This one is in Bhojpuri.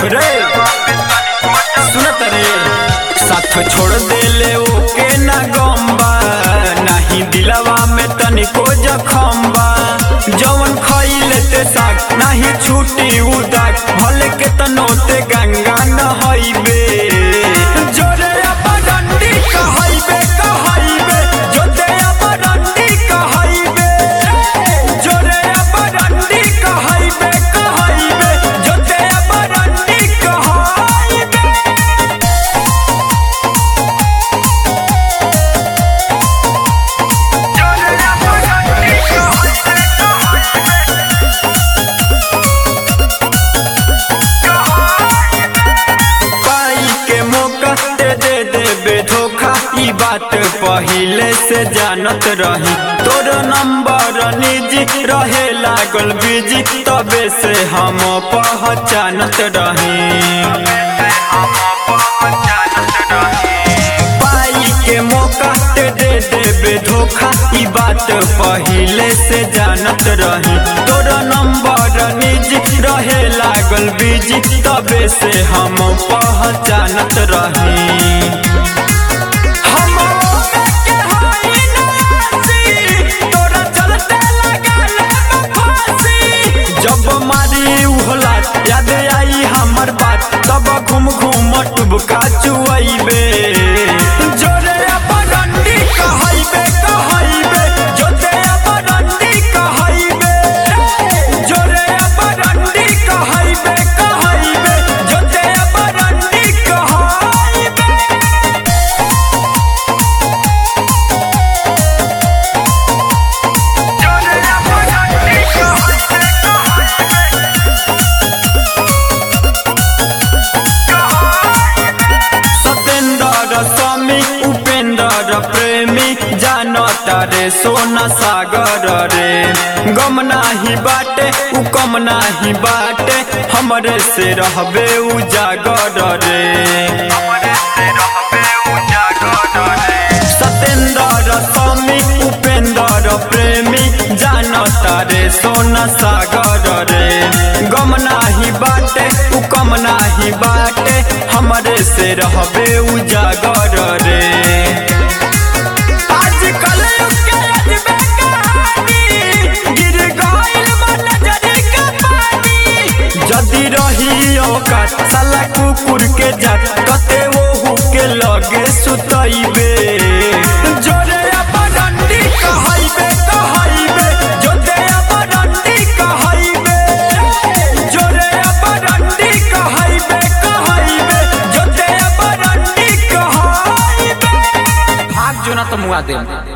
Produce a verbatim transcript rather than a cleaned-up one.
रे सुनत रे साथ छोड़ देले ओके ना गम्बा नहीं दिलवा में तनिको जखम्बा जवन खइले ते साग नहीं छूटी उदाग भले के तनोते गंगा न हईबे जोरे अपडंडी कहइबे कहइबे जोते अपडंडी कहइबे जोरे अपडंडी कहइबे कहइबे जोते अपडंडी कहइबे जोरे अपडंडी धोखा ई बात पहिले से जानत रही तोर नंबर निजी रहे लागल बिजी तबे से हम पहचानत रही पाई के मौका ते दे देबे धोखा ई बात पहिले से जानत रही तोर नंबर निजी रहे लागल बिजी तबे से हम पहचानत रही जब मारी उहला याद आई हमर बात तब घूम घूम टुबका चुआइबे जोरे अपडंडी कहइबे कहइबे जोते अपडंडी कहइबे जोरे अपडंडी कहइबे कहइबे जोते अपडंडी कहइबे जोरे अपडंडी प्रेमी जानता रे सोना सागर रे गम नाही बाटे उ कम नाही बाटे हमरे से रहबे उजागर रे सतेंद्र स्वामी उपेंद्र प्रेमी जानता रे सोना सागर रे गम नाही बाटे उ कम नाही बाटे हमरे से रहबे उजागर रे जदी रही औकात साला कुकुर के जात कते ओहू के लगे सुतइबे जोरे अपडंडी कहइबे कहइबे जोते अपडंडी कहइबे जोरे अपडंडी कहइबे कहइबे जोते अपडंडी कहइबे भाग जो ना तो मुआ दे।